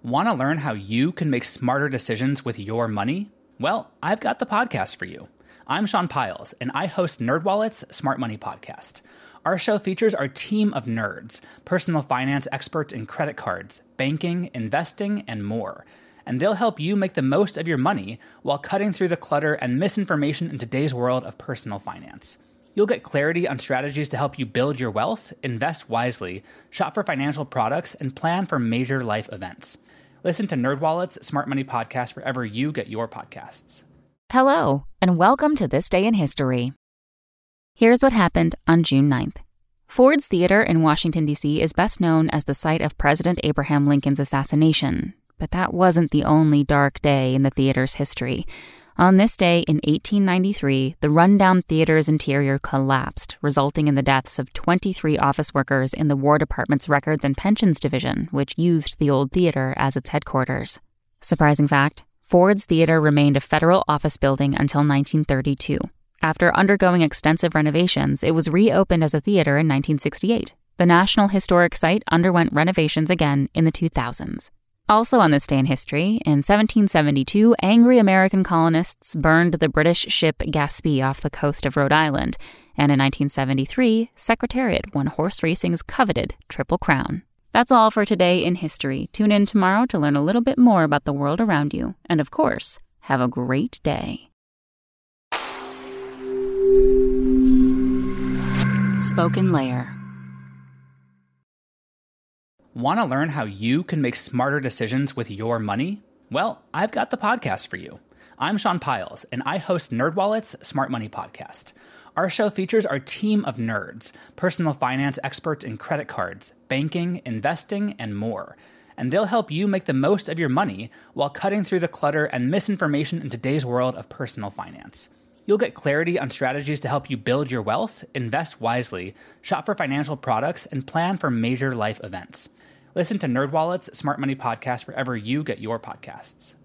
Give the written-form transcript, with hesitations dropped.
Want to learn how you can make smarter decisions with your money? Well, I've got the podcast for you. I'm Sean Piles, and I host NerdWallet's Smart Money Podcast. Our show features our team of nerds, personal finance experts in credit cards, banking, investing, and more. And they'll help you make the most of your money while cutting through the clutter and misinformation in today's world of personal finance. You'll get clarity on strategies to help you build your wealth, invest wisely, shop for financial products, and plan for major life events. Listen to NerdWallet's Smart Money Podcast wherever you get your podcasts. Hello, and welcome to This Day in History. Here's what happened on June 9th. Ford's Theater in Washington, D.C. is best known as the site of President Abraham Lincoln's assassination. But that wasn't the only dark day in the theater's history. On this day in 1893, the rundown theater's interior collapsed, resulting in the deaths of 23 office workers in the War Department's Records and Pensions Division, which used the old theater as its headquarters. Surprising fact, Ford's Theater remained a federal office building until 1932. After undergoing extensive renovations, it was reopened as a theater in 1968. The National Historic Site underwent renovations again in the 2000s. Also on this day in history, in 1772, angry American colonists burned the British ship Gaspee off the coast of Rhode Island. And in 1973, Secretariat won horse racing's coveted Triple Crown. That's all for today in history. Tune in tomorrow to learn a little bit more about the world around you. And of course, have a great day. Spoken Layer. Want to learn how you can make smarter decisions with your money? Well, I've got the podcast for you. I'm Sean Piles, and I host NerdWallet's Smart Money Podcast. Our show features our team of nerds, personal finance experts in credit cards, banking, investing, and more. And they'll help you make the most of your money while cutting through the clutter and misinformation in today's world of personal finance. You'll get clarity on strategies to help you build your wealth, invest wisely, shop for financial products, and plan for major life events. Listen to NerdWallet's Smart Money Podcast wherever you get your podcasts.